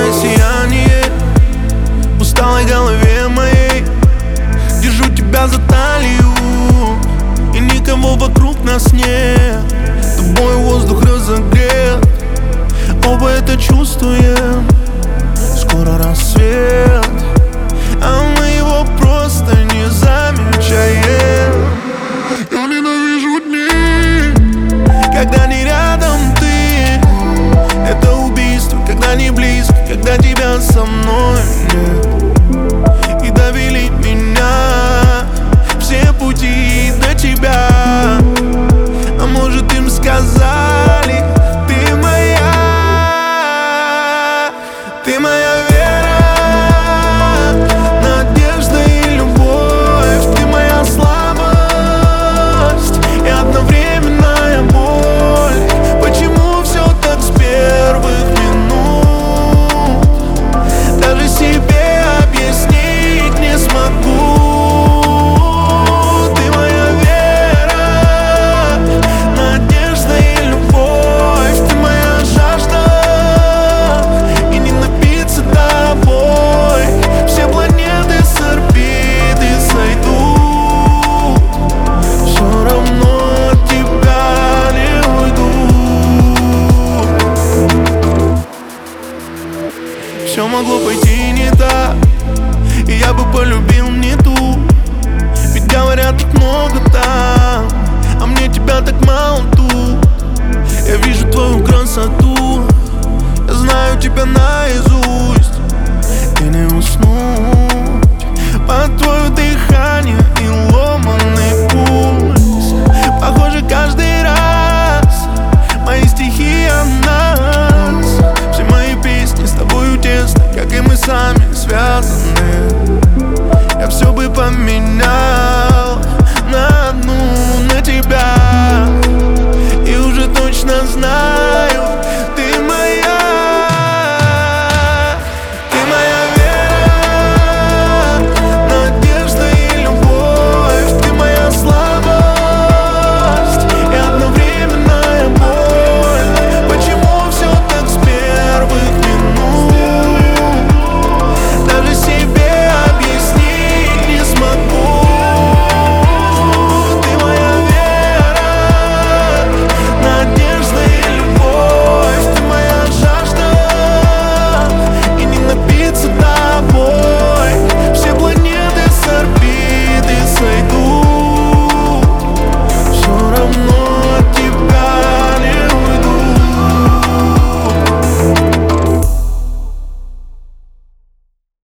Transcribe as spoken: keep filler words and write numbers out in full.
Яркое сияние в усталой голове моей. Держу тебя за талию, и никого вокруг нас нет. Тобой воздух разогрет, оба это чувствуем. Скоро рассвет, а мы его просто не замечаем. Я ненавижу дни, когда не рядом ты. Это убийство, когда не близко, когда тебя со мной нет. И довели меня все пути до тебя. А может, им сказали: ты моя, ты моя вера, надежда и любовь. Ты моя слабость и одновременная боль. Почему все так с первых минут? Даже себе объяснить не смогу. Ты моя вера, надежда и любовь. Ты моя жажда, и не напиться тобой. Все планеты с орбиты сойдут, все равно от тебя не уйду. Все могло пойти не так, и я бы полюбил не ту. Ведь говорят, так много там, а мне тебя так мало тут. Я вижу твою красоту, я знаю тебя наизусть. И не уснуть под твою дым